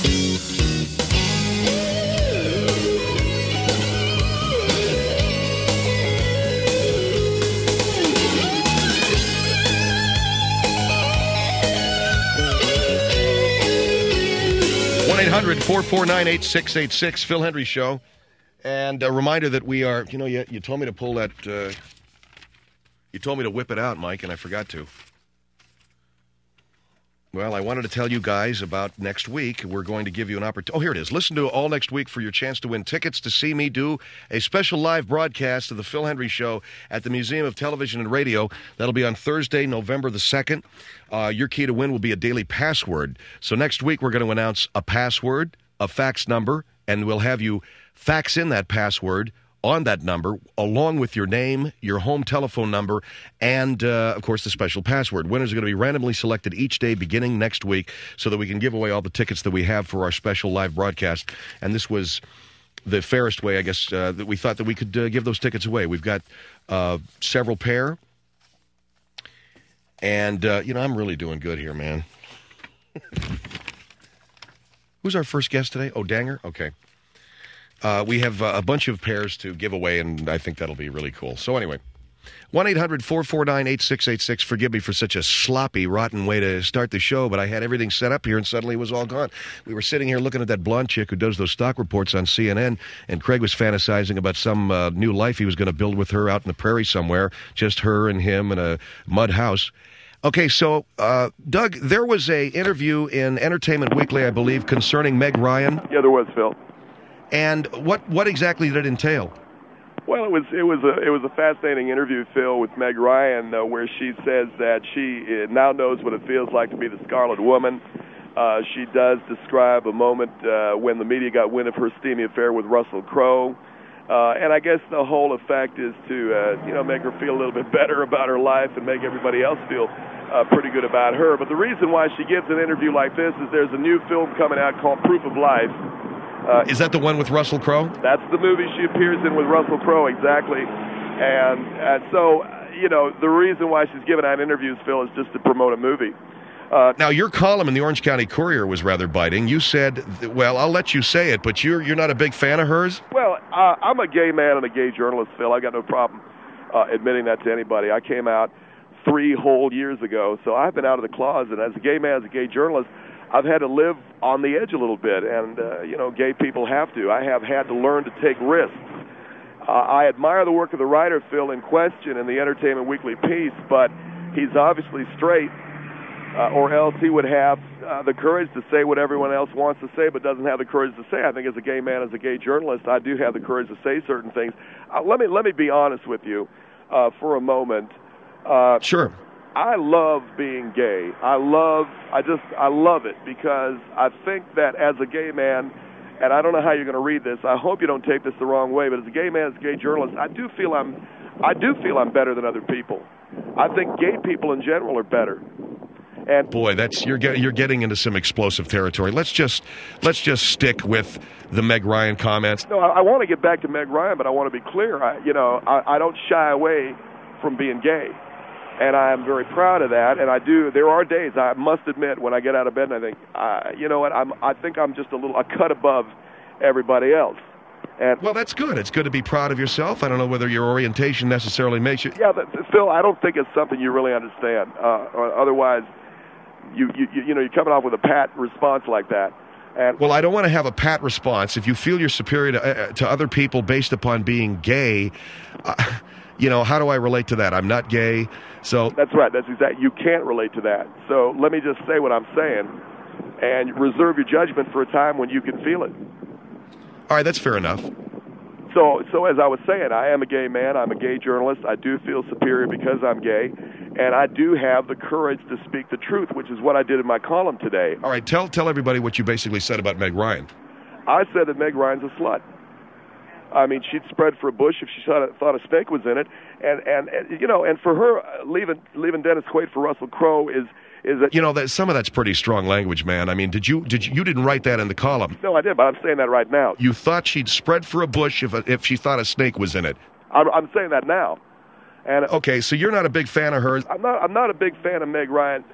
1-800-449-8686, Phil Hendrie Show. And a reminder that we are, you told me to pull that, you told me to whip it out, Mike, and I forgot to. Well, I wanted to tell you guys about next week. We're going to give you an opportunity. Oh, here it is. Listen to all next week for your chance to win tickets to see me do a special live broadcast of the Phil Hendrie Show at the Museum of Television and Radio. That'll be on Thursday, November the 2nd. Your key to win will be a daily password. So next week, we're going to announce a password, a fax number, and we'll have you fax in that password on that number, along with your name, your home telephone number, and, of course, the special password. Winners are going to be randomly selected each day beginning next week so that we can give away all the tickets that we have for our special live broadcast. And this was the fairest way, I guess, that we thought that we could give those tickets away. We've got several pair. And, I'm really doing good here, man. Who's our first guest today? Oh, Danger? Okay. We have a bunch of pairs to give away, and I think that'll be really cool. So anyway, 1-800-449-8686. Forgive me for such a sloppy, rotten way to start the show, but I had everything set up here, and suddenly it was all gone. We were sitting here looking at that blonde chick who does those stock reports on CNN, and Craig was fantasizing about some new life he was going to build with her out in the prairie somewhere, just her and him in a mud house. Okay, so, Doug, there was a interview in Entertainment Weekly, I believe, concerning Meg Ryan. Yeah, there was, Phil. And what exactly did it entail? Well, it was a fascinating interview, Phil, with Meg Ryan, where she says that she now knows what it feels like to be the Scarlet Woman. She does describe a moment when the media got wind of her steamy affair with Russell Crowe. And I guess the whole effect is to, make her feel a little bit better about her life and make everybody else feel pretty good about her. But the reason why she gives an interview like this is there's a new film coming out called Proof of Life. Is that the one with Russell Crowe? That's the movie she appears in with Russell Crowe, exactly. And so, the reason why she's giving out interviews, Phil, is just to promote a movie. Now, your column in the Orange County Courier was rather biting. You said, well, I'll let you say it, but you're not a big fan of hers? Well, I'm a gay man and a gay journalist, Phil. I got no problem admitting that to anybody. I came out 3 whole years ago, so I've been out of the closet. As a gay man, as a gay journalist, I've had to live on the edge a little bit, and, gay people have to. I have had to learn to take risks. I admire the work of the writer, Phil, in question in the Entertainment Weekly piece, but he's obviously straight, or else he would have the courage to say what everyone else wants to say but doesn't have the courage to say. I think as a gay man, as a gay journalist, I do have the courage to say certain things. Let me be honest with you for a moment. Sure. I love being gay. I love it because I think that as a gay man, and I don't know how you're going to read this. I hope you don't take this the wrong way, but as a gay man, as a gay journalist, I do feel I'm better than other people. I think gay people in general are better. And boy, you're getting into some explosive territory. Let's just stick with the Meg Ryan comments. No, I want to get back to Meg Ryan, but I want to be clear. I don't shy away from being gay. And I am very proud of that, and I do. There are days, I must admit, when I get out of bed and I think, you know what, I think I'm just a cut above everybody else. And well, that's good. It's good to be proud of yourself. I don't know whether your orientation necessarily makes you... Yeah, Phil, I don't think it's something you really understand. Otherwise, you're coming off with a pat response like that. And well, I don't want to have a pat response. If you feel you're superior to other people based upon being gay... how do I relate to that? I'm not gay, so... That's right. That's exactly... You can't relate to that. So let me just say what I'm saying, and reserve your judgment for a time when you can feel it. All right, that's fair enough. So as I was saying, I am a gay man. I'm a gay journalist. I do feel superior because I'm gay, and I do have the courage to speak the truth, which is what I did in my column today. All right, tell everybody what you basically said about Meg Ryan. I said that Meg Ryan's a slut. I mean, she'd spread for a bush if she thought a snake was in it, and for her leaving Dennis Quaid for Russell Crowe is that some of that's pretty strong language, man. I mean, you didn't write that in the column? No, I did, but I'm saying that right now. You thought she'd spread for a bush if she thought a snake was in it? I'm saying that now. And okay, so you're not a big fan of hers? I'm not a big fan of Meg Ryan.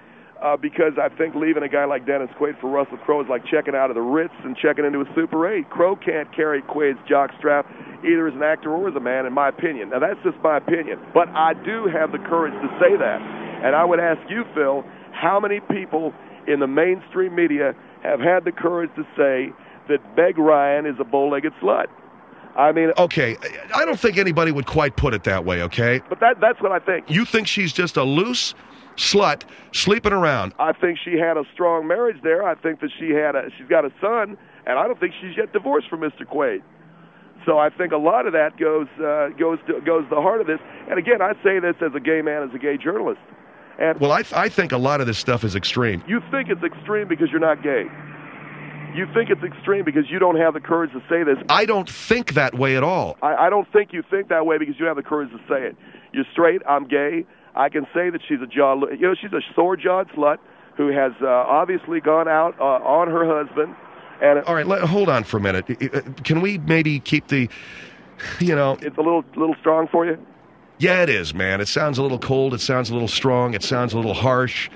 because I think leaving a guy like Dennis Quaid for Russell Crowe is like checking out of the Ritz and checking into a Super 8. Crowe can't carry Quaid's jockstrap either as an actor or as a man, in my opinion. Now, that's just my opinion. But I do have the courage to say that. And I would ask you, Phil, how many people in the mainstream media have had the courage to say that Meg Ryan is a bow-legged slut? I mean... Okay, I don't think anybody would quite put it that way, okay? But that's what I think. You think she's just a loose slut sleeping around? I think she had a strong marriage there. I think that she's got a son, and I don't think she's yet divorced from Mr. Quaid. So I think a lot of that goes to the heart of this. And again, I say this as a gay man, as a gay journalist. And well, I think a lot of this stuff is extreme. You think it's extreme because you're not gay. You think it's extreme because you don't have the courage to say this. I don't think that way at all. I don't think you think that way because you have the courage to say it. You're straight. I'm gay. I can say that she's she's a sore-jawed slut who has obviously gone out on her husband. And all right, hold on for a minute. Can we maybe keep the, It's a little strong for you? Yeah, it is, man. It sounds a little cold. It sounds a little strong. It sounds a little harsh.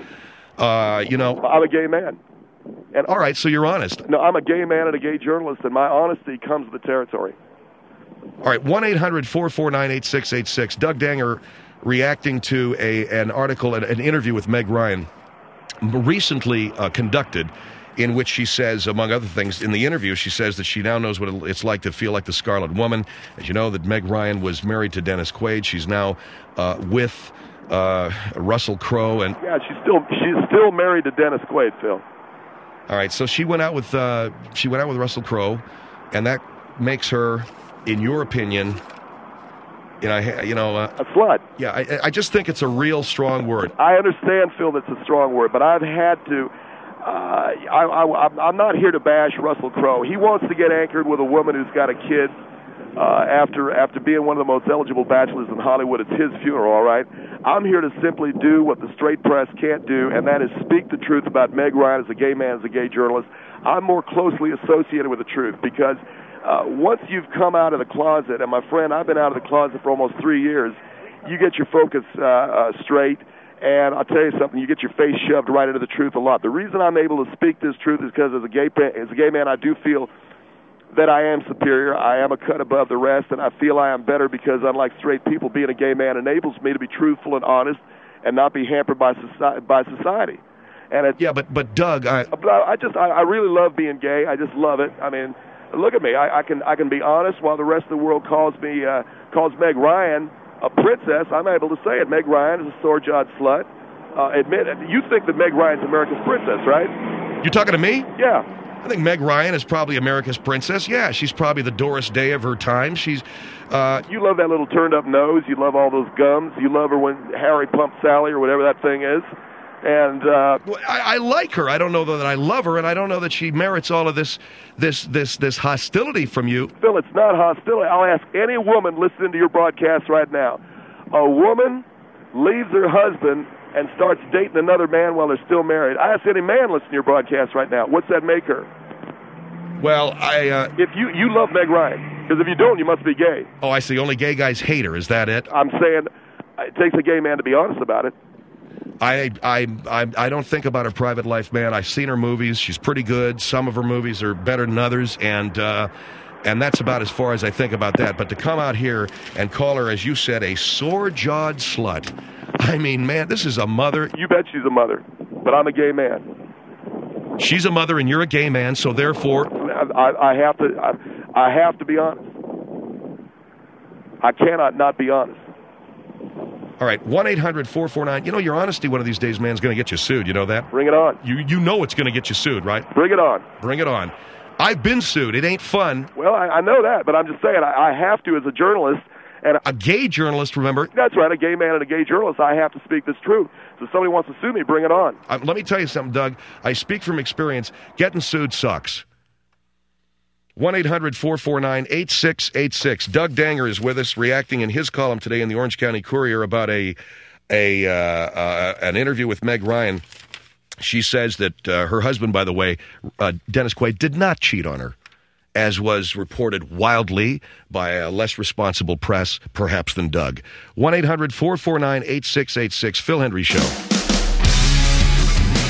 I'm a gay man. And all right, so you're honest. No, I'm a gay man and a gay journalist, and my honesty comes with the territory. All right, 1-800-449-8686. Doug Danger reacting to an article, an interview with Meg Ryan, recently conducted, in which she says, among other things, in the interview, she says that she now knows what it's like to feel like the Scarlet Woman. As you know, that Meg Ryan was married to Dennis Quaid. She's now with Russell Crowe, and yeah, she's still married to Dennis Quaid, Phil. All right, so she went out with Russell Crowe, and that makes her, in your opinion, a slut. Yeah, I just think it's a real strong word. I understand, Phil, that's a strong word, but I've had to. I'm not here to bash Russell Crowe. He wants to get anchored with a woman who's got a kid after being one of the most eligible bachelors in Hollywood. It's his funeral, all right? I'm here to simply do what the straight press can't do, and that is speak the truth about Meg Ryan as a gay man, as a gay journalist. I'm more closely associated with the truth because once you've come out of the closet, and my friend, I've been out of the closet for almost 3 years, you get your focus straight. And I'll tell you something, you get your face shoved right into the truth a lot. The reason I'm able to speak this truth is because as a gay man, I do feel that I am superior. I am a cut above the rest, and I feel I am better because, unlike straight people, being a gay man enables me to be truthful and honest and not be hampered by society. And but Doug, I really love being gay. I just love it. I mean, look at me. I can be honest while the rest of the world calls Meg Ryan a princess. I'm able to say it. Meg Ryan is a sore-jawed slut. Admit it. You think that Meg Ryan's America's princess, right? You talking to me? Yeah. I think Meg Ryan is probably America's princess. Yeah, she's probably the Doris Day of her time. She's. You love that little turned-up nose. You love all those gums. You love her when Harry pumped Sally or whatever that thing is. And I like her. I don't know though that I love her, and I don't know that she merits all of this hostility from you. Phil, it's not hostility. I'll ask any woman listening to your broadcast right now. A woman leaves her husband and starts dating another man while they're still married. I ask any man listening to your broadcast right now. What's that make her? Well, if you love Meg Ryan, because if you don't, you must be gay. Oh, I see. Only gay guys hate her. Is that it? I'm saying it takes a gay man to be honest about it. I don't think about her private life, man. I've seen her movies. She's pretty good. Some of her movies are better than others, and that's about as far as I think about that. But to come out here and call her, as you said, a sore-jawed slut, I mean, man, this is a mother. You bet she's a mother, but I'm a gay man. She's a mother, and you're a gay man, so therefore, I have to be honest. I cannot not be honest. All right, 1-800-449. You know, your honesty one of these days, man, is going to get you sued. You know that? Bring it on. You know it's going to get you sued, right? Bring it on. Bring it on. I've been sued. It ain't fun. Well, I know that, but I'm just saying I have to as a journalist. And a gay journalist, remember? That's right, a gay man and a gay journalist. I have to speak this truth. So if somebody wants to sue me, bring it on. Let me tell you something, Doug. I speak from experience. Getting sued sucks. 1-800-449-8686. Doug Danger is with us, reacting in his column today in the Orange County Courier about an interview with Meg Ryan. She says that her husband, by the way, Dennis Quaid, did not cheat on her, as was reported wildly by a less responsible press, perhaps, than Doug. 1-800-449-8686. Phil Hendrie Show.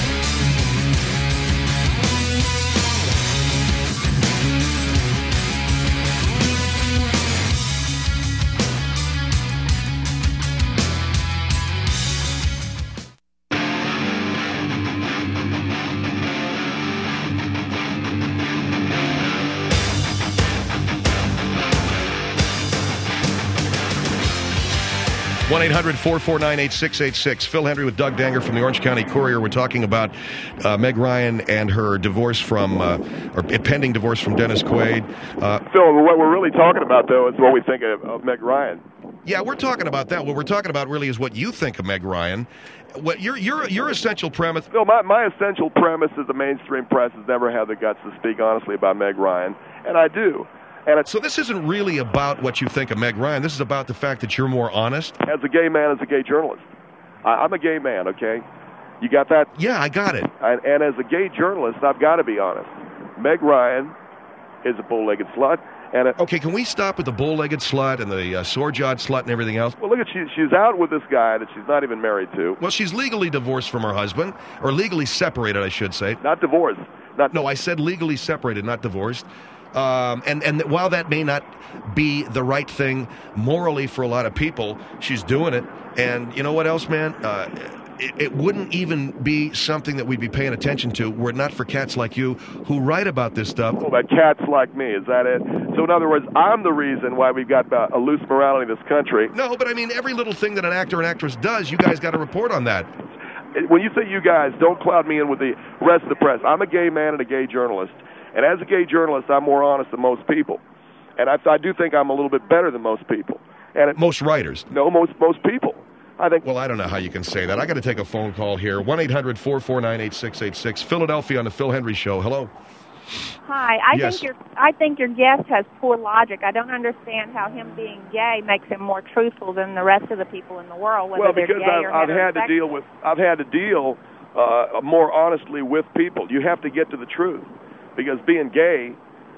1-800-449-8686. Phil Hendrie with Doug Danger from the Orange County Courier. We're talking about Meg Ryan and her divorce from, or pending divorce from Dennis Quaid. Phil, what we're really talking about, though, is what we think of Meg Ryan. Yeah, we're talking about that. What we're talking about really is what you think of Meg Ryan. What your essential premise? Phil, my essential premise is the mainstream press has never had the guts to speak honestly about Meg Ryan, and I do. And so this isn't really about what you think of Meg Ryan. This is about the fact that you're more honest. As a gay man, as a gay journalist, I'm a gay man. Okay, you got that? Yeah, I got it. And as a gay journalist, I've got to be honest. Meg Ryan is a bull-legged slut. Okay, can we stop with the bull-legged slut and the sword-jawed slut and everything else? Well, look, she's out with this guy that she's not even married to. Well, she's legally divorced from her husband, or legally separated, I should say. Not divorced. No, I said legally separated, not divorced. And while that may not be the right thing morally for a lot of people, she's doing it. And you know what else, man? It wouldn't even be something that we'd be paying attention to were it not for cats like you who write about this stuff. Oh, but cats like me, is that it? So in other words, I'm the reason why we've got a loose morality in this country. No, but I mean, every little thing that an actor and actress does, you guys got to report on that. When you say you guys, don't cloud me in with the rest of the press. I'm a gay man and a gay journalist. And as a gay journalist, I'm more honest than most people. And I do think I'm a little bit better than most people. And most writers? No, most people. I think. Well, I don't know how you can say that. I got to take a phone call here. 1-800-449-8686. Philadelphia on the Phil Hendrie Show. Hello. Hi. I think your guest has poor logic. I don't understand how him being gay makes him more truthful than the rest of the people in the world. Whether they're gay or I've had to deal more honestly with people. You have to get to the truth, because being gay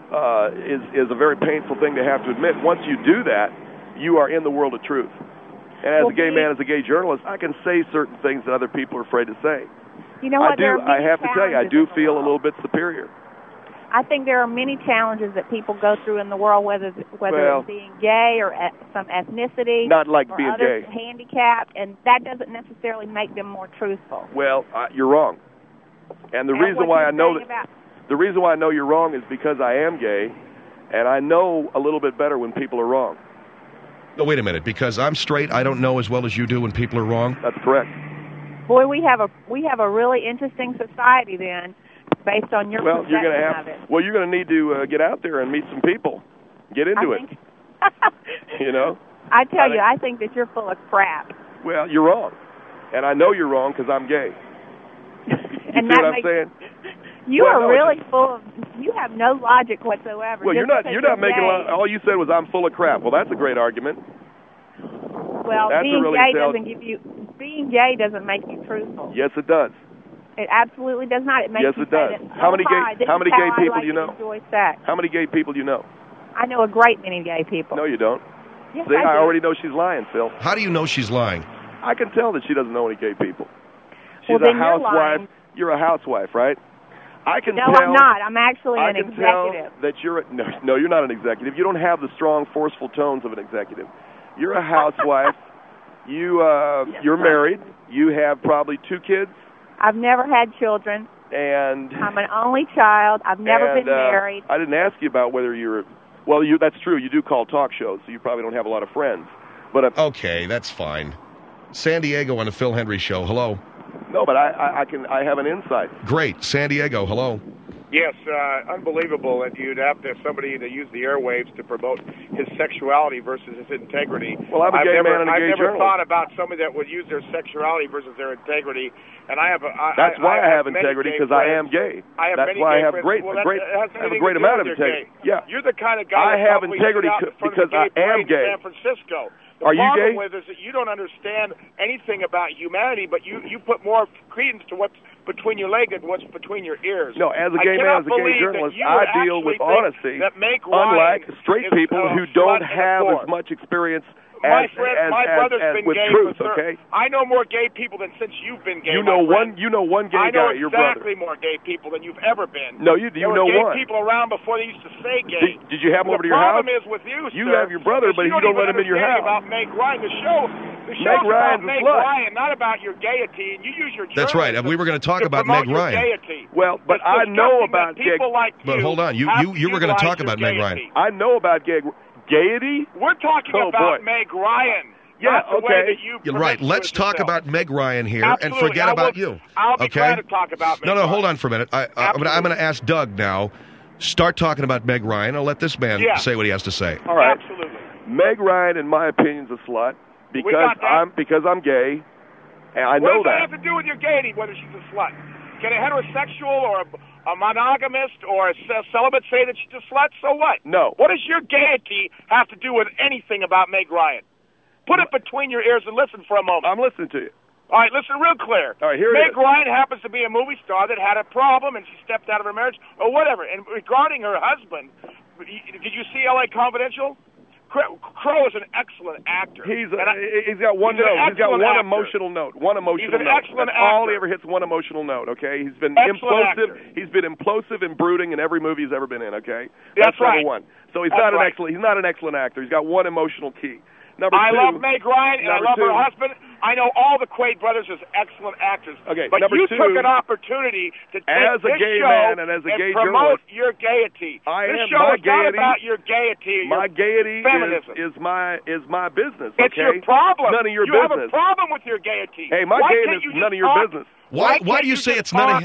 is a very painful thing to have to admit. Once you do that, you are in the world of truth. And as a gay man, as a gay journalist, I can say certain things that other people are afraid to say. You know what? I have to tell you, I do feel a little bit superior. I think there are many challenges that people go through in the world, whether it's being gay or some ethnicity, not like or being others gay, handicapped, and that doesn't necessarily make them more truthful. Well, you're wrong. And the reason why I know you're wrong is because I am gay, and I know a little bit better when people are wrong. No, wait a minute. Because I'm straight, I don't know as well as you do when people are wrong? That's correct. Boy, we have a really interesting society then, based on your perception of it. Well, you're going to need to get out there and meet some people. Get into it. You know? I think that you're full of crap. Well, you're wrong. And I know you're wrong because I'm gay. You see what I'm saying? You are really full of. You have no logic whatsoever. Well, you're not making a lot. All you said was I'm full of crap. Well, that's a great argument. Well, being gay doesn't make you truthful. Yes, it does. It absolutely does not. It makes yes, you it does. How many gay people do you know? How many gay people do you know? I know a great many gay people. No, you don't. Yes, See, I already know she's lying, Phil. How do you know she's lying? I can tell that she doesn't know any gay people. She's a housewife. You're a housewife, right? I can tell. No, I'm not. I'm actually an executive. I can tell that you're no, you're not an executive. You don't have the strong, forceful tones of an executive. You're a housewife. You're married. You have probably 2 kids. I've never had children. And I'm an only child. I've never been married. I didn't ask you about whether you're. Well, that's true. You do call talk shows, so you probably don't have a lot of friends. But okay, that's fine. San Diego on the Phil Hendrie Show. Hello. No, but I have an insight. Great. San Diego, hello. Yes, unbelievable that you'd have to have somebody to use the airwaves to promote his sexuality versus his integrity. Well, I'm a gay man and a gay journalist. I've never thought about somebody that would use their sexuality versus their integrity, and I have. That's why I have integrity, because I am gay. That's why I have a great amount of integrity. Yeah, you're the kind of guy. I have integrity because I am gay. San Francisco. Are you gay? The problem is that you don't understand anything about humanity, but you put more credence to what's between your leg than what's between your ears. No, as a gay man, as a gay journalist, I deal with honesty, unlike straight people who don't have as much experience My brother's been with gay truth, for okay? I know more gay people than since you've been gay. You know one gay guy, your brother. I know exactly more gay people than you've ever been. No, you know one. There one. were gay people around before they used to say gay. Did you have him over to your house? The problem is with you, you have your brother, but you don't let him in your house. About Meg Ryan, the show Meg Ryan's about Meg Ryan, not about your gaiety, and you use your. That's right. We were going to talk about Meg Ryan. Gaiety. Well, but I know about gay. But hold on, you were going to talk about Meg Ryan. I know about gay gaiety. We're talking about Meg Ryan. not the way that you You're right. Let's talk about Meg Ryan here and forget about you. I'll be glad to talk about Meg Ryan. Hold on for a minute. I'm going to ask Doug now. Start talking about Meg Ryan. I'll let this man say what he has to say. All right. Absolutely. Meg Ryan, in my opinion, is a slut because I'm gay, and I know that. What does that have to do with your gaiety, whether she's a slut? Can a heterosexual or a monogamist or a celibate say that she's a slut? So what? No. What does your gaiety have to do with anything about Meg Ryan? Put it between your ears and listen for a moment. I'm listening to you. All right, listen real clear. All right, here it is. Meg Ryan happens to be a movie star that had a problem and she stepped out of her marriage or whatever. And regarding her husband, did you see L.A. Confidential? Crow is an excellent actor. He's got one note. He's got one emotional note. One emotional note. He's an excellent actor. All he ever hits, one emotional note. Okay, he's been implosive. He's been implosive and brooding in every movie he's ever been in. Okay, that's number one. So he's not an excellent. He's not an excellent actor. He's got one emotional key. Number two. I love Meg Ryan and I love her husband. I know all the Quaid brothers as excellent actors. Okay, but you took an opportunity to take as a gay man and as a gay promote journalist, your gaiety. This show is not about your gaiety. My gaiety feminism. is my business. It's your problem. None of your business. You have a problem with your gaiety. Hey, my gaiety is none of your business. Why do you say it's none of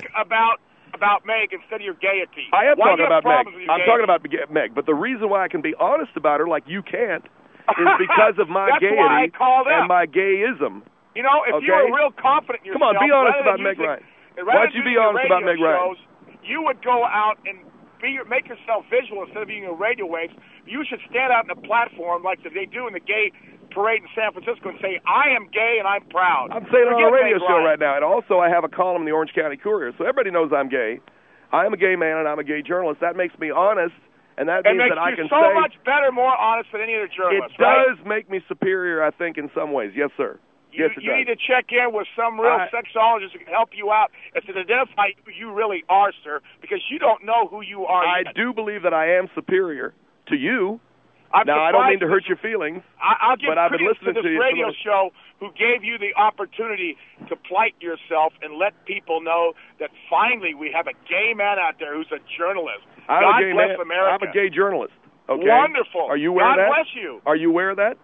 about Meg instead of your gaiety? I am talking about Meg. I'm talking about Meg. But the reason why I can be honest about her like you can't is because of my gaiety and my gayism. You know, if you were real confident in yourself... Come on, be honest about Meg Ryan. Why don't you be honest about Meg Ryan? You would go out and make yourself visual instead of being a radio waves. You should stand out on a platform like they do in the gay parade in San Francisco and say, I am gay and I'm proud. I'm saying it on a radio show right now. And also I have a column in the Orange County Courier, so everybody knows I'm gay. I am a gay man and I'm a gay journalist. That makes me honest. And that means that I can say... It makes you so much better, more honest than any other journalist, It does make me superior, I think, in some ways. Yes, sir. You need to check in with some real sexologist who can help you out and to identify who you really are, sir, because you don't know who you are yet. I do believe that I am superior to you. I don't mean to hurt your feelings, but I've been listening to this radio show who gave you the opportunity to plight yourself and let people know that finally we have a gay man out there who's a journalist. God bless America. I'm a gay journalist. Okay? Wonderful. Are you aware of that? God bless you. Are you aware of that?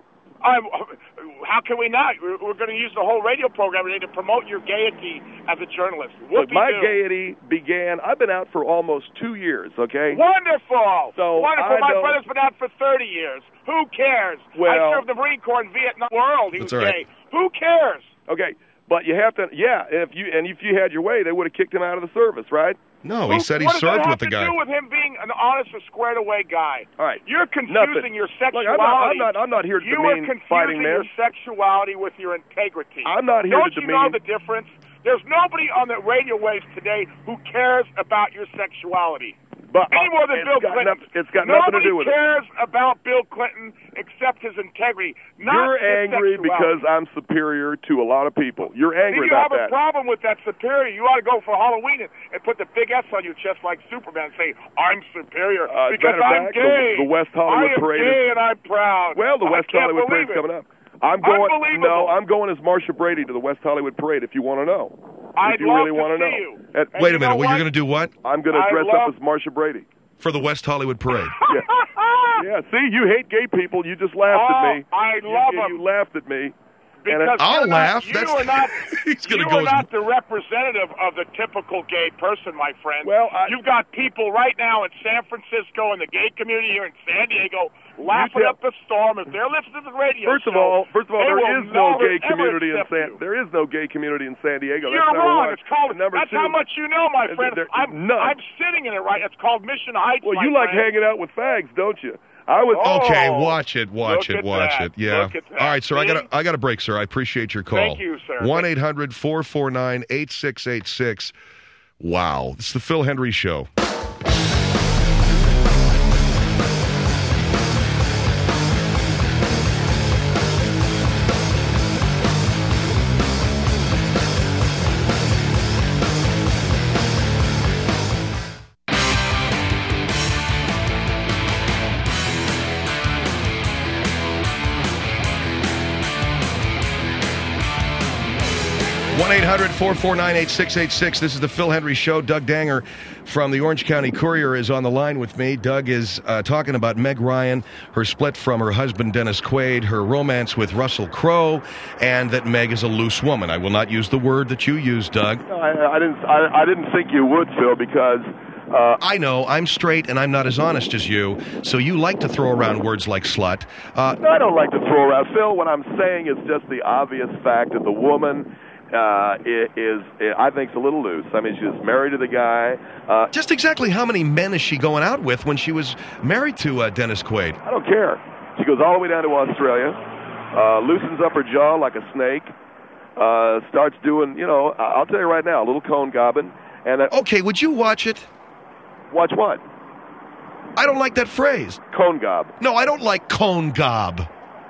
How can we not? We're going to use the whole radio program today to promote your gaiety as a journalist. Look, my gaiety began, I've been out for almost 2 years, okay? Wonderful! Wonderful. My brother's been out for 30 years. Who cares? I served the Marine Corps in Vietnam world. He was gay. Who cares? Okay, but you have to, if you had your way, they would have kicked him out of the service, right? No, he said he served with the guy. What does that have to do with him being an honest and squared away guy? All right. You're confusing your sexuality. Look, I'm not here to demean fighting men. You are confusing your sexuality with your integrity. I'm not here to demean. Don't you know the difference? There's nobody on the radio waves today who cares about your sexuality. Any more than Bill Clinton. It's got nothing to do with it. Nobody cares about Bill Clinton except his integrity. You're angry because I'm superior to a lot of people. You're angry about that. You have a problem with that superior. You ought to go for Halloween and put the big S on your chest like Superman and say, I'm superior because I'm gay. The West Hollywood Parade. I am gay and I'm proud. Well, the West Hollywood Parade is coming up. I'm going as Marsha Brady to the West Hollywood Parade if you want to know. I'd love to see you. Wait a minute, you're going to do what? I'm going to dress up as Marsha Brady. For the West Hollywood Parade. Yeah, see, you hate gay people. You just laughed at me. I love them. You laughed at me. Because I'll laugh. You are not the representative of the typical gay person, my friend. Well, you've got people right now in San Francisco and the gay community here in San Diego laughing up the storm if they're listening to the radio. First of all, there is no gay community in San Diego. You're wrong. It's called. That's how much you know, my friend. I'm sitting in it right. It's called Mission Heights. Well, you like hanging out with fags, don't you? Okay, watch it. Yeah. All right, sir. See? I got a break, sir. I appreciate your call. Thank you, sir. 1-800-449-8686. Wow, it's the Phil Hendrie Show. 1-800-449-8686. This is the Phil Hendrie Show. Doug Danger from the Orange County Courier is on the line with me. Doug is talking about Meg Ryan, her split from her husband Dennis Quaid, her romance with Russell Crowe, and that Meg is a loose woman. I will not use the word that you used, Doug. No, I didn't think you would, Phil, because... I know, I'm straight and I'm not as honest as you, so you like to throw around words like slut. No, I don't like to throw around. Phil, what I'm saying is just the obvious fact that the woman I think, is a little loose. I mean, she's married to the guy. Just exactly how many men is she going out with when she was married to Dennis Quaid? I don't care. She goes all the way down to Australia, loosens up her jaw like a snake, starts doing, I'll tell you right now, a little cone gobbing. Okay, would you watch it? Watch what? I don't like that phrase. Cone gob. No, I don't like cone gob.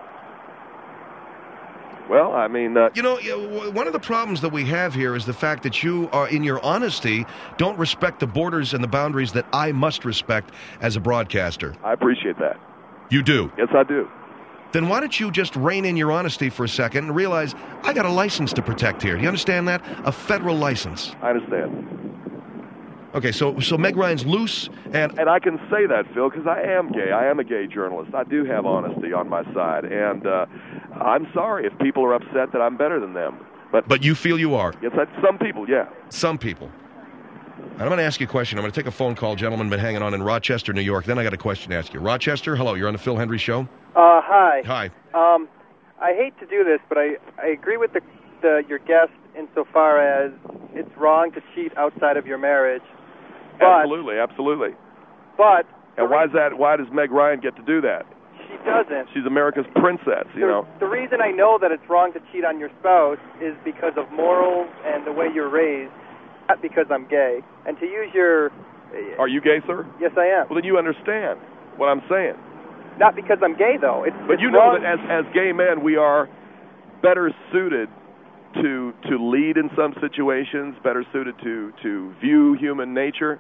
Well, I mean... one of the problems that we have here is the fact that you are, in your honesty, don't respect the borders and the boundaries that I must respect as a broadcaster. I appreciate that. You do? Yes, I do. Then why don't you just rein in your honesty for a second and realize I got a license to protect here. Do you understand that? A federal license. I understand. Okay, so Meg Ryan's loose, and I can say that, Phil, because I am gay. I am a gay journalist. I do have honesty on my side, and I'm sorry if people are upset that I'm better than them. But you feel you are? Yes, some people, yeah. Some people. And I'm going to ask you a question. I'm going to take a phone call. Gentleman been hanging on in Rochester, New York. Then I got a question to ask you. Rochester, hello. You're on the Phil Hendrie Show. Hi. Hi. I hate to do this, but I agree with your guest insofar as it's wrong to cheat outside of your marriage. But, absolutely. But and why is that? Why does Meg Ryan get to do that? She doesn't. She's America's princess, you know. The reason I know that it's wrong to cheat on your spouse is because of morals and the way you're raised, not because I'm gay. And to use your... Are you gay, sir? Yes, I am. Well, then you understand what I'm saying. Not because I'm gay, though. But you know that as gay men, we are better suited to lead in some situations, better suited to view human nature.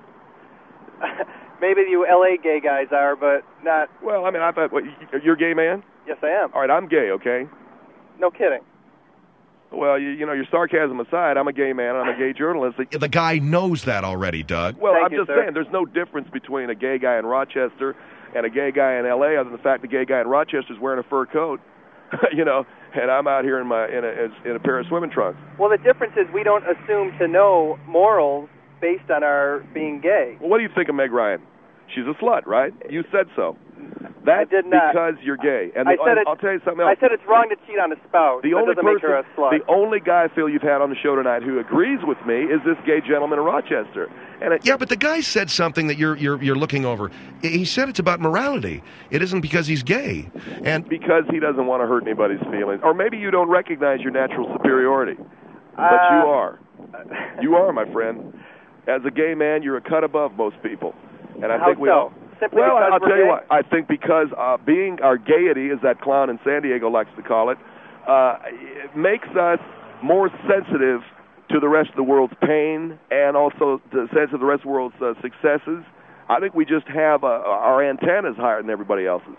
Maybe you L.A. gay guys are, but not... Well, I mean, you're a gay man? Yes, I am. All right, I'm gay, okay? No kidding. Well, your sarcasm aside, I'm a gay man, and I'm a gay journalist. The guy knows that already, Doug. Well, Thank I'm you, just saying, there's no difference between a gay guy in Rochester and a gay guy in L.A. other than the fact the gay guy in Rochester is wearing a fur coat, and I'm out here in a pair of swimming trunks. Well, the difference is we don't assume to know morals based on our being gay. Well, what do you think of Meg Ryan? She's a slut, right? You said so. I did not. Because you're gay. And I'll tell you something else. I said it's wrong to cheat on a spouse. That doesn't make her a slut. The only guy, Phil, you've had on the show tonight who agrees with me is this gay gentleman in Rochester. Yeah, but the guy said something that you're looking over. He said it's about morality. It isn't because he's gay. And because he doesn't want to hurt anybody's feelings. Or maybe you don't recognize your natural superiority. But you are. You are, my friend. As a gay man, you're a cut above most people. And I think we all... Well, I'll tell you what. I think because being our gaiety, as that clown in San Diego likes to call it, it makes us more sensitive to the rest of the world's pain and also the sense of the rest of the world's successes. I think we just have our antennas higher than everybody else's.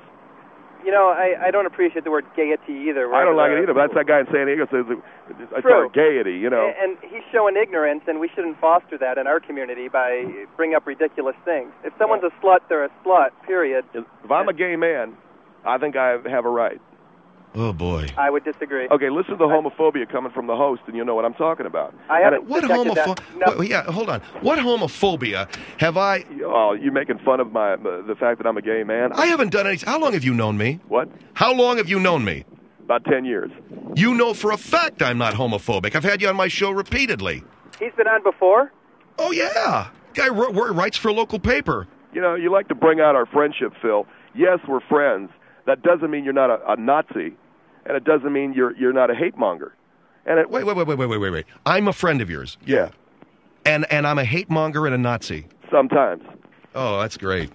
I don't appreciate the word gaiety either. I don't like it either, but that's that guy in San Diego says it's our gaiety, And he's showing ignorance, and we shouldn't foster that in our community by bringing up ridiculous things. If someone's a slut, they're a slut, period. If I'm a gay man, I think I have a right. Oh, boy. I would disagree. Okay, listen to the homophobia coming from the host, and you'll know what I'm talking about. What homophobia? No. Yeah, hold on. What homophobia have I... Oh, you making fun of the fact that I'm a gay man? I haven't done anything. How long have you known me? What? How long have you known me? About 10 years. You know for a fact I'm not homophobic. I've had you on my show repeatedly. He's been on before? Oh, yeah. Guy writes for a local paper. You like to bring out our friendship, Phil. Yes, we're friends. That doesn't mean you're not a Nazi. And it doesn't mean you're not a hate monger. And Wait. I'm a friend of yours. Yeah. And I'm a hate monger and a Nazi. Sometimes. Oh, that's great.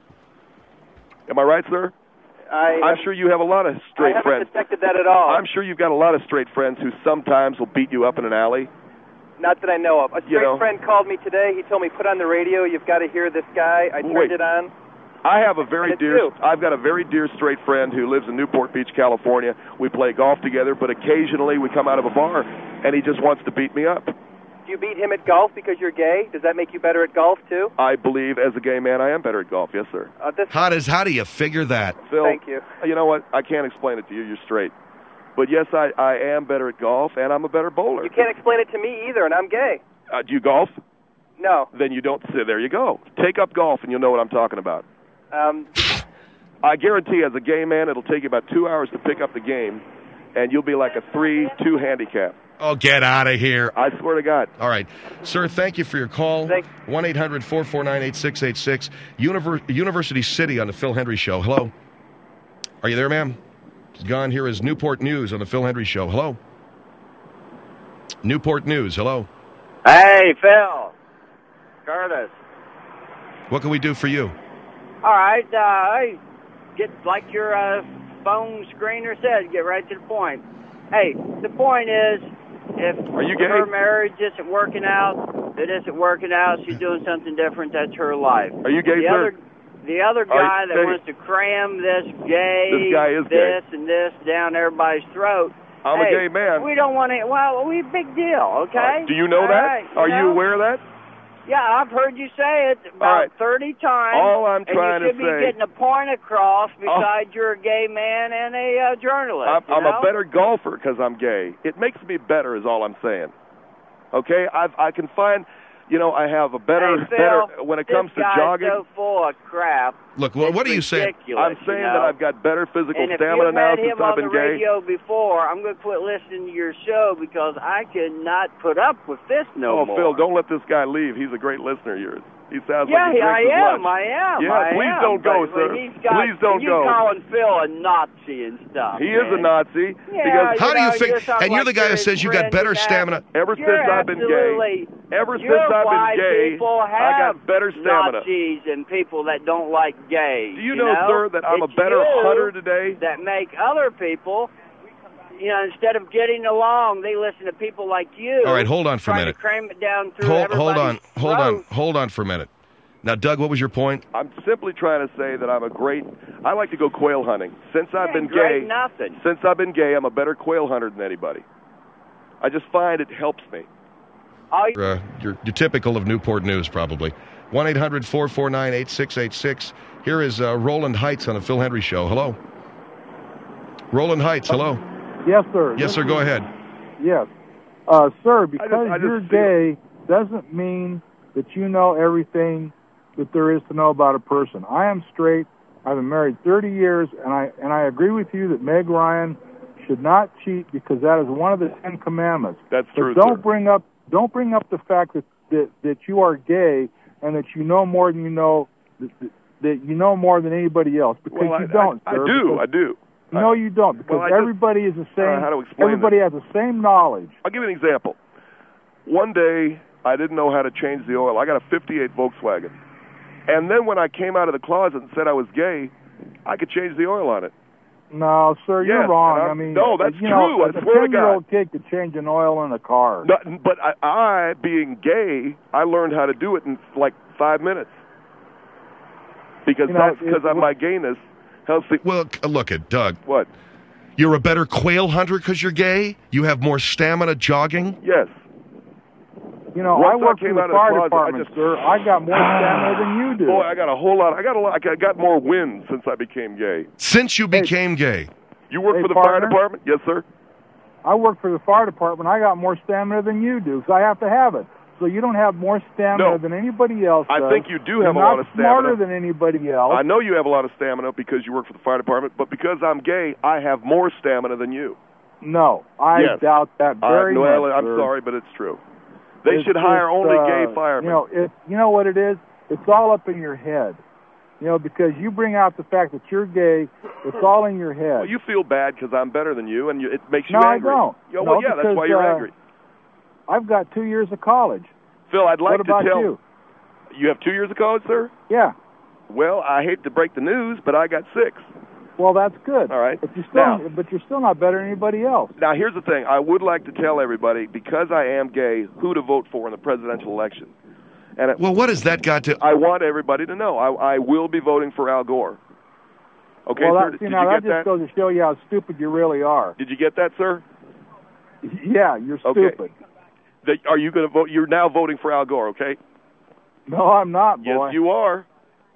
Am I right, sir? I'm sure you have a lot of straight friends. I haven't suspected that at all. I'm sure you've got a lot of straight friends who sometimes will beat you up in an alley. Not that I know of. A straight friend called me today. He told me, put on the radio. You've got to hear this guy. I turned it on. I've got a very dear straight friend who lives in Newport Beach, California. We play golf together, but occasionally we come out of a bar and he just wants to beat me up. Do you beat him at golf because you're gay? Does that make you better at golf too? I believe as a gay man I am better at golf, yes sir. How do you figure that? Phil, thank you. You know what? I can't explain it to you. You're straight. But yes, I am better at golf and I'm a better bowler. You can't explain it to me either, and I'm gay. Do you golf? No. Then you don't. There you go. Take up golf and you'll know what I'm talking about. I guarantee as a gay man it'll take you about 2 hours to pick up the game, and you'll be like a 3-2 handicap. Oh, get out of here. I swear to God. All right. Sir, thank you for your call. Thanks. 1-800-449-8686. University City on the Phil Hendry Show. Hello. Are you there, ma'am? She's gone. Here is Newport News on the Phil Hendry Show. Hello. Newport News. Hello. Hey, Phil. Curtis. What can we do for you? All right, hey, get like your phone screener said, get right to the point. Hey, the point is, if her marriage isn't working out, she's doing something different, that's her life. Are you gay, sir? The other guy that wants to cram this and this down everybody's throat. I'm a gay man. We don't want to, we big deal, okay? Do you know that? Are you aware of that? Yeah, I've heard you say it about 30 times. All I'm trying to say... And you should be getting a point across besides you're a gay man and a journalist. I'm a better golfer because I'm gay. It makes me better is all I'm saying. Okay? I can find... I have a better, when it comes to jogging. This guy's so full of crap. Look, what are you saying? I'm saying that I've got better physical stamina now since I've been gay. And if you met him on the radio before, I'm going to quit listening to your show because I cannot put up with this no more. Oh, Phil, don't let this guy leave. He's a great listener of yours. He sounds like he drinks his lunch. I am. Yeah, please don't go, sir. Please don't go. You're calling Phil a Nazi and stuff. He is a Nazi. Yeah, how do you figure? And you're the guy who says you got better stamina. Ever since I've been gay, I got better stamina. Nazis and people that don't like gays. Do you know, sir, that I'm a better hunter today? That make other people. Instead of getting along, they listen to people like you. All right, hold on for a minute. Trying to cram it down through everybody's throat. Hold on for a minute. Now, Doug, what was your point? I'm simply trying to say that I like to go quail hunting. Since I've been gay, I'm a better quail hunter than anybody. I just find it helps me. You're typical of Newport News, probably. 1-800-449-8686. Here is Roland Heights on the Phil Hendry Show. Hello. Roland Heights, hello. Yes, sir. Yes, sir, go ahead. Yes. Sir, because you're gay doesn't mean that you know everything that there is to know about a person. I am straight. I've been married 30 years, and I agree with you that Meg Ryan should not cheat because that is one of the 10 commandments. That's true. But don't bring up the fact that you are gay and that you know more than that you know more than anybody else because you don't. Sir, I do. No, you don't, because everybody is the same. How to explain everybody has the same knowledge. I'll give you an example. One day, I didn't know how to change the oil. I got a 58 Volkswagen. And then when I came out of the closet and said I was gay, I could change the oil on it. No, sir, you're wrong. No, that's true. I swear to God. A 10-year-old kid could change an oil in a car. No, but I, being gay, I learned how to do it in like 5 minutes. Because of my gayness. Well, look at Doug. What? You're a better quail hunter because you're gay? You have more stamina jogging? Yes. I work for the fire department, sir. I got more stamina than you do. Boy, I got a whole lot. I got more wins since I became gay. Since you became gay? You work for the fire department? Yes, sir. I work for the fire department. I got more stamina than you do, because I have to have it. So you don't have more stamina than anybody else does. I think you do have a lot of stamina. You're not smarter than anybody else. I know you have a lot of stamina because you work for the fire department, but because I'm gay, I have more stamina than you. No, I doubt that very much, I'm sorry, but it's true. They should hire only gay firemen. You know what it is? It's all up in your head. Because you bring out the fact that you're gay, it's all in your head. Well, you feel bad because I'm better than you, and it makes you angry. No, I don't. That's why you're angry. I've got 2 years of college. Phil, I'd like to tell... What about you? You have 2 years of college, sir? Yeah. Well, I hate to break the news, but I got 6. Well, that's good. All right. But you're still not better than anybody else. Now, here's the thing. I would like to tell everybody, because I am gay, who to vote for in the presidential election. And well, what has that got to... I want everybody to know. I will be voting for Al Gore. Okay, well, sir, that just goes to show you how stupid you really are. Did you get that, sir? Yeah, you're stupid. Okay. Are you going to vote? You're now voting for Al Gore, okay? No, I'm not, boy. Yes, you are.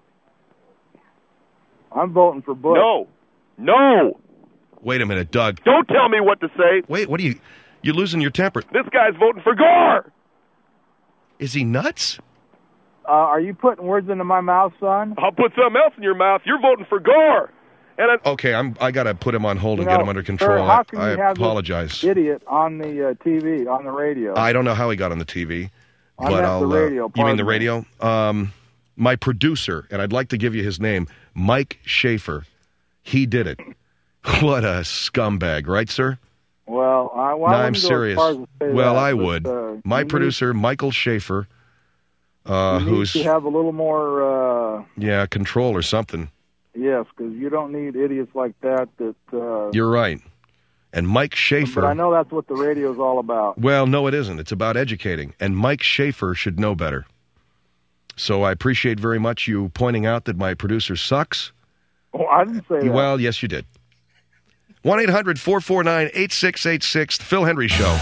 I'm voting for Bush. No. Wait a minute, Doug. Don't tell me what to say. Wait, what are you... You're losing your temper. This guy's voting for Gore. Is he nuts? Are you putting words into my mouth, son? I'll put something else in your mouth. You're voting for Gore. And okay, I got to put him on hold and get him under control. Sir, how can I you have apologize. This idiot on the TV, on the radio? I don't know how he got on the TV. I meant the radio. You mean the radio? My producer, and I'd like to give you his name, Mike Schaefer. He did it. What a scumbag, right, sir? Well, I'm serious. I would. My producer, Michael Schaefer, who's to have a little more control or something. Yes, because you don't need idiots like that. You're right. And Mike Schaefer... But I know that's what the radio's all about. Well, no, it isn't. It's about educating. And Mike Schaefer should know better. So I appreciate very much you pointing out that my producer sucks. Oh, I didn't say that. Well, yes, you did. 1-800-449-8686, The Phil Hendry Show.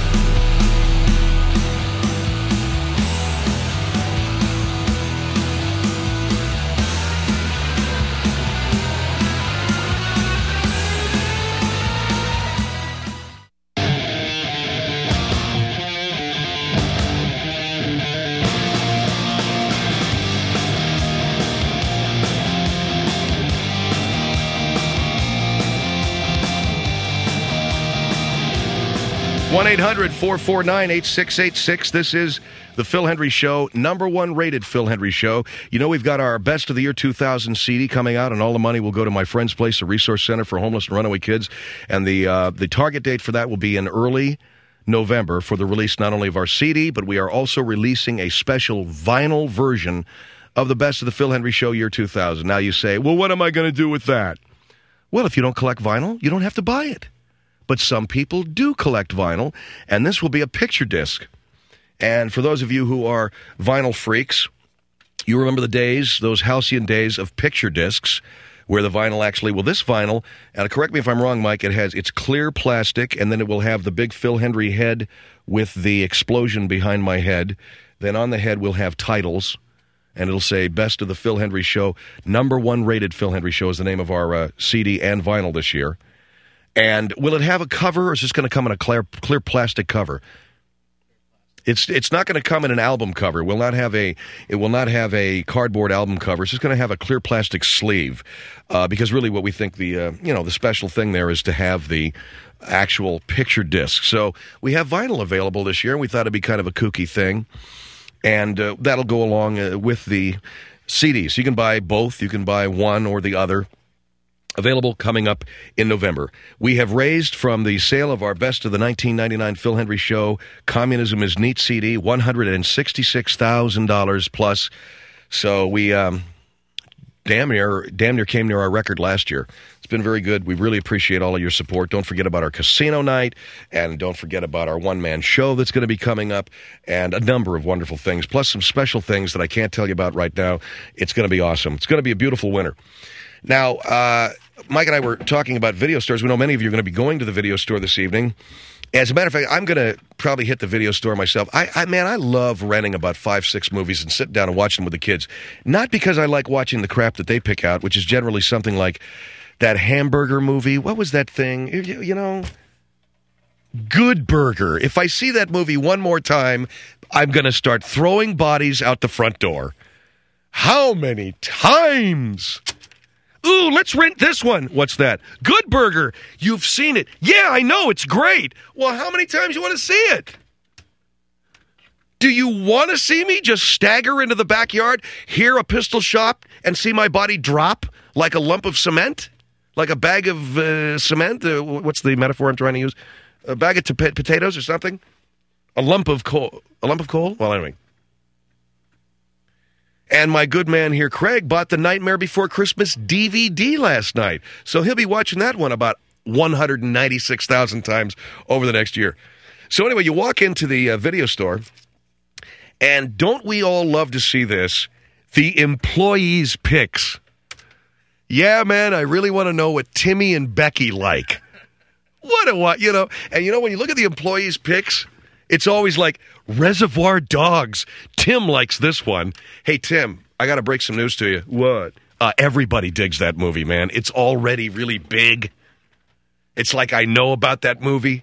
One 1-800-449-8686. This is the Phil Hendry Show, #1 rated Phil Hendry Show. You know, we've got our Best of the Year 2000 CD coming out, and all the money will go to my friend's place, a resource center for homeless and runaway kids. And the target date for that will be in early November for the release not only of our CD, but we are also releasing a special vinyl version of the Best of the Phil Hendry Show year 2000. Now you say, well, what am I going to do with that? Well, if you don't collect vinyl, you don't have to buy it. But some people do collect vinyl, and this will be a picture disc. And for those of you who are vinyl freaks, you remember the days, those halcyon days of picture discs, where the vinyl actually, well, this vinyl, and correct me if I'm wrong, Mike, it's clear plastic, and then it will have the big Phil Hendry head with the explosion behind my head. Then on the head we'll have titles, and it'll say Best of the Phil Hendry Show. #1 rated Phil Hendry Show is the name of our CD and vinyl this year. And will it have a cover, or is this going to come in a clear plastic cover? It's not going to come in an album cover. It will not have a cardboard album cover. It's just going to have a clear plastic sleeve, because really what we think the special thing there is to have the actual picture disc. So we have vinyl available this year, and we thought it'd be kind of a kooky thing, and that'll go along with the CDs. You can buy both. You can buy one or the other. Available coming up in November. We have raised from the sale of our Best of the 1999 Phil Hendry Show Communism is Neat CD, $166,000 plus. So we damn near came near our record last year. It's been very good. We really appreciate all of your support. Don't forget about our casino night, and don't forget about our one-man show that's going to be coming up, and a number of wonderful things, plus some special things that I can't tell you about right now. It's going to be awesome. It's going to be a beautiful winter. Now, Mike and I were talking about video stores. We know many of you are going to be going to the video store this evening. As a matter of fact, I'm going to probably hit the video store myself. I love renting about 5-6 movies and sitting down and watching them with the kids. Not because I like watching the crap that they pick out, which is generally something like that hamburger movie. What was that thing? Good Burger. If I see that movie one more time, I'm going to start throwing bodies out the front door. How many times? Ooh, let's rent this one. What's that? Good Burger. You've seen it. Yeah, I know. It's great. Well, how many times do you want to see it? Do you want to see me just stagger into the backyard, hear a pistol shot, and see my body drop like a lump of cement? Like a bag of cement? What's the metaphor I'm trying to use? A bag of potatoes or something? A lump of coal. A lump of coal? Well, anyway. And my good man here, Craig, bought the Nightmare Before Christmas DVD last night. So he'll be watching that one about 196,000 times over the next year. So anyway, you walk into the video store, And don't we all love to see this? The employees' picks. Yeah, man, I really want to know what Timmy and Becky like. What, you know? And you know, when you look at the employees' picks, it's always like Reservoir Dogs. Tim likes this one. Hey, Tim, I got to break some news to you. What? Everybody digs that movie, man. It's already really big. It's like I know about that movie.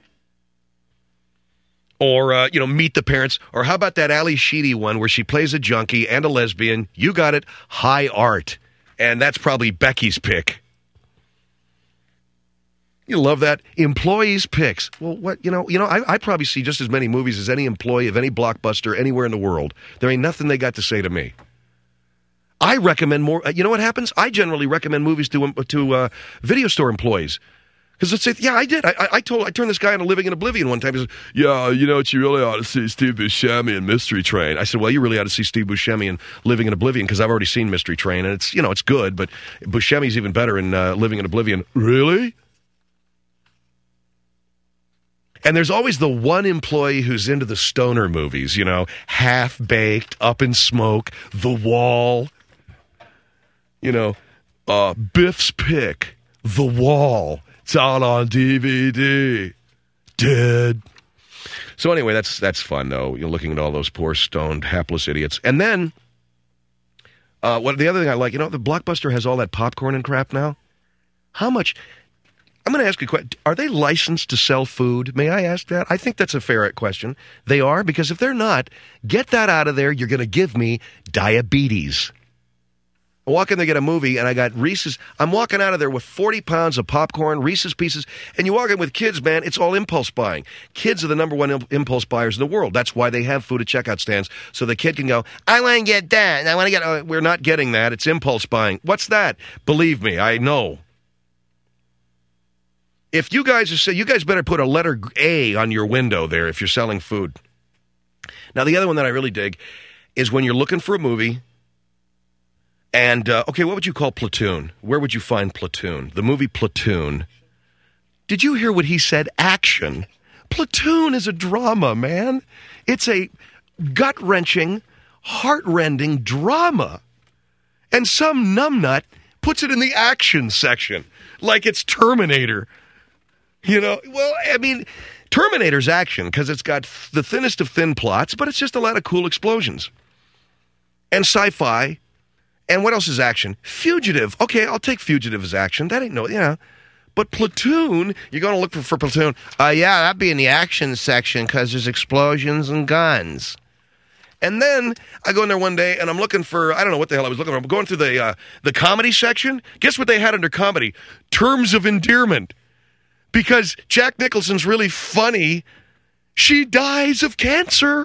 Or, Meet the Parents. Or how about that Ali Sheedy one where she plays a junkie and a lesbian? You got it. High Art. And that's probably Becky's pick. You love that. Employees' picks. Well, what, I probably see just as many movies as any employee of any Blockbuster anywhere in the world. There ain't nothing they got to say to me. I recommend more. You know what happens? I generally recommend movies to video store employees. Because let's say, yeah, I did. I turned this guy into Living in Oblivion one time. He said, yeah, you know what, you really ought to see Steve Buscemi in Mystery Train. I said, well, you really ought to see Steve Buscemi in Living in Oblivion because I've already seen Mystery Train, and it's, it's good, but Buscemi's even better in Living in Oblivion. Really? And there's always the one employee who's into the stoner movies, Half-Baked, Up in Smoke, The Wall, Biff's Pick, The Wall. It's out on DVD. Dead. So anyway, that's fun, though. You're looking at all those poor, stoned, hapless idiots. And then, the other thing I like, the Blockbuster has all that popcorn and crap now. How much... I'm going to ask you a question. Are they licensed to sell food? May I ask that? I think that's a fair question. They are, because if they're not, get that out of there. You're going to give me diabetes. I walk in to get a movie, and I got Reese's. I'm walking out of there with 40 pounds of popcorn, Reese's Pieces, and you walk in with kids, man, it's all impulse buying. Kids are the number one impulse buyers in the world. That's why they have food at checkout stands, so the kid can go, I want to get that, and I want to get... we're not getting that. It's impulse buying. What's that? Believe me, I know. If you guys better put a letter A on your window there if you're selling food. Now, the other one that I really dig is when you're looking for a movie, and, what would you call Platoon? Where would you find Platoon? The movie Platoon. Did you hear what he said? Action. Platoon is a drama, man. It's a gut-wrenching, heart-rending drama. And some numbnut puts it in the action section, like it's Terminator. Terminator's action, because it's got the thinnest of thin plots, but it's just a lot of cool explosions. And sci-fi. And what else is action? Fugitive. Okay, I'll take Fugitive as action. That ain't But Platoon, you're going to look for Platoon. That'd be in the action section because there's explosions and guns. And then I go in there one day and I'm looking for, I don't know what the hell I was looking for. I'm going through the comedy section. Guess what they had under comedy? Terms of endearment. Because Jack Nicholson's really funny. She dies of cancer.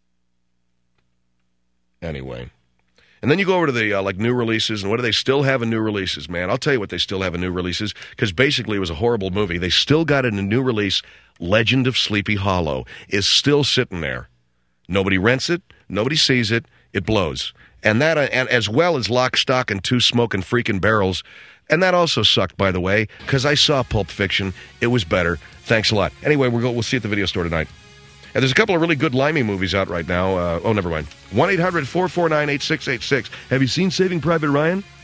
Anyway. And then you go over to the new releases, and what do they still have in new releases, man? I'll tell you what they still have in new releases, because basically it was a horrible movie. They still got it in a new release. Legend of Sleepy Hollow is still sitting there. Nobody rents it. Nobody sees it. It blows. And that, and as well as Lock, Stock, and Two Smoking Freaking Barrels. And that also sucked, by the way, because I saw Pulp Fiction. It was better. Thanks a lot. Anyway, we'll see you at the video store tonight. And there's a couple of really good Limey movies out right now. Never mind. 1-800-449-8686. Have you seen Saving Private Ryan?